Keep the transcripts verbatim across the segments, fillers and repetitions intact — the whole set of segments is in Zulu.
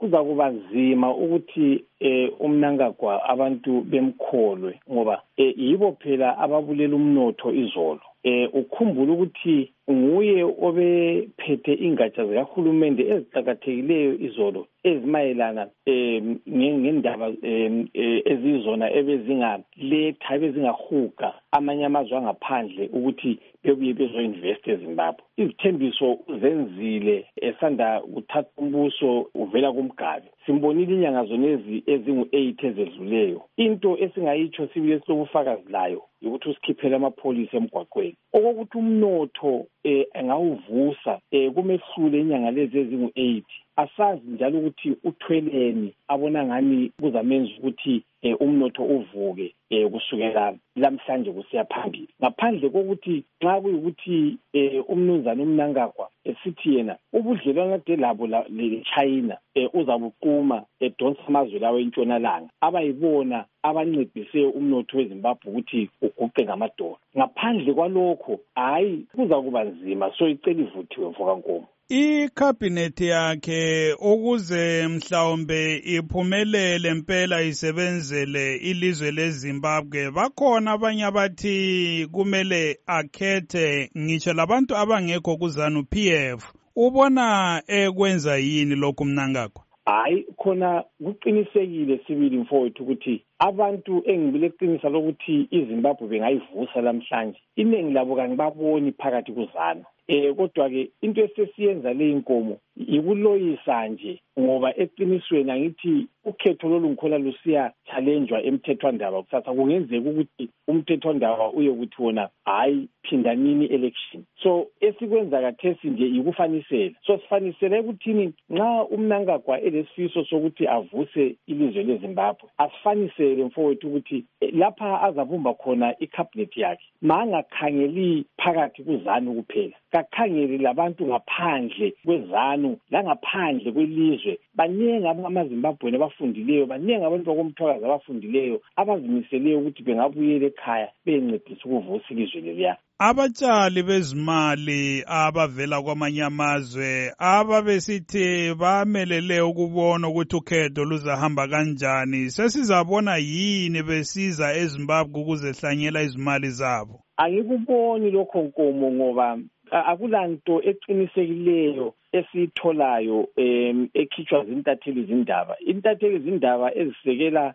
kuza kuba nzima ukuthi eh uMnangagwa abantu bemkholwe ngoba eh yibo phela ababulela umnotho izolo. Eh ukhumbula ukuthi nguye obephethe ingatsha zikahulumende eziqhakathekileyo izolo ezimayelana eh ngendaba ezizona ebezingaletha ebezingahuga amanye amazwe angaphandle ukuthi bebuye bezoinvest eZimbabwe. Izithembiso zenzile esanda kuthatha umbuso uvela kumgabi. Simbonile inyanga zonezi ezingu eight ezedluleyo. Into esingayitsho sibile sobufakazi layo ukuthi usikhiphela amapholisa emgwaqweni. Okokuthi umnotho eh engawuvusa eh kumehlule inyanga lezi ezingu eight. Asazi njalo ukuthi uthweleni abona ngani kuzamenza ukuthi eh umnotho uvuke eh kusukela lamhlanje kusiya phambili. Ngaphandle kokuthi xa kuyukuthi eh umnumzana uMnangagwa esithi yena ubudlelwana kade labo leChina eh uzabuquma edonsa amazwe lawo entshonalanga abayibona abancedise umnotho weZimbabwe ukuthi uguqe ngamadolo. Ngaphandle kwalokho hayi kuza kuba nzima, so icela ivuthiwe Mfokankomo. I-cabinet yakhe ukuze mhlawumbe iphumelele impela isebenzele ilizwe leZimbabwe, bakhona abanye abathi kumele akhethe ngitsho labantu abangekho kuZANU P F. Ubona ekwenza yini lokhu Mnangagwa? Hayi khona kuqinisekile sibili mfowethu ukuthi abantu engibile qinisa lokuthi iZimbabwe bengayivusa lamhlanje iningi labo kanibaboni phakathi kuZANU. Eh kodwa ke into esesiyenza le inkomo ikuloyisa nje ngoba eqinisweni angithi ukhetho lolungikhola lusiya challengewa emthethwandaba kusasa kungenzeka ukuthi umthethwandaba uye ukuthi wona hayi phinda nini election. So esikwenza kathesi nje ikufanisela. So sifanisela ukuthini nxa uMnangagwa elesifiso sokuthi avuse ilizwe leZimbabwe asifanisele mfowethu ukuthi lapha azabumba khona icabinet yakhe mangakhangeli phakathi kuZANU kuphela, kakhangeli labantu ngaphandle kweZANU la ngaphandle kwelizwe. Baningi amaZimbabwe abafundileyo, baningi abantu bakomthwakazi abafundileyo abazimiseleyo ukuthi bengabuyela ekhaya bencedisa ukuvusa ilizwe leliya. Abatshali bezimali abavela kwamanye amazwe ababesithi bamelele ukubona ukuthi ukhetho luzahamba kanjani, sesizabona yini besiza eZimbabwe ukuzehlanyela izimali zabo? Angikuboni lokho Nkomo ngoba akulanto eqinisekileyo esitholayo em ekhitshwa zintatheli zindaba. Intatheli zindaba ezisekela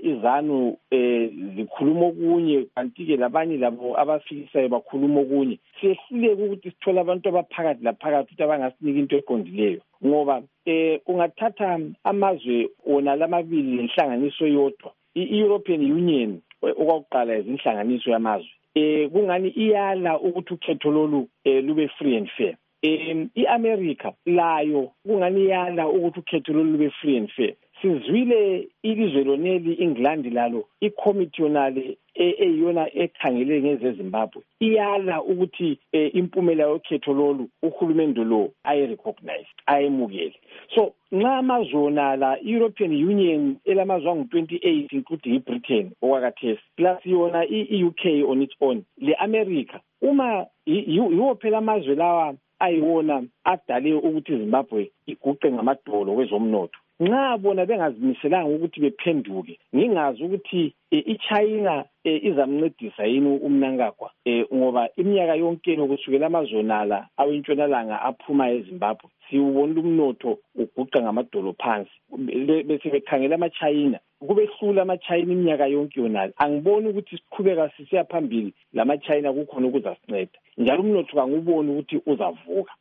iZANU zikhuluma okunye kanti ke labanye labo abafikisayo bakhuluma okunye. Siyehlile ukuthi sithola abantu abaphakathi laphakathi ukuthi abangasinika into eqondileyo ngoba eh ungathatha amazwe wona lamabili lenhlanganiso yodwa i-European Union okwakuqala izinhlanganiso yamazwe eh kungani iyala ukuthi ukhetho lolu lube free and fair. Um iAmerica layo kungani yana ukuthi ukhetho lolu lube free and fair. Sizwile ilizwe loneli England lalo icommittee yonale eyona ekhangele ngezeZimbabwe iyala ukuthi impumela yokhetho lolu uhulumende lo ayi recognize ayemukele. So nxa amazona la European Union elamazwe angu twenty-eight including iBritain okwakathesi plus yona i-U K on its own le America uma yiwo phela amazwe lawa ayiwona adale ukuthi iZimbabwe iguqe ngamadolo kwezomnotho. Nxa bona bengazimiselanga ukuthi bephenduke ngingazi ukuthi iChina izamncedisa yini uMnangagwa ngoba iminyaka yonke nokusukela amazona la awentshonalanga aphuma eZimbabwe siwubona umnotho uguqa ngamadolo phansi bese bekhangela amaChina kubehlula amaChina iminyaka yonke yonala. Angiboni ukuthi siqhubeka sisiya phambili lamaChina kukhona ukuzasinceda njalo umnotho kanguboni ukuthi uzavuka.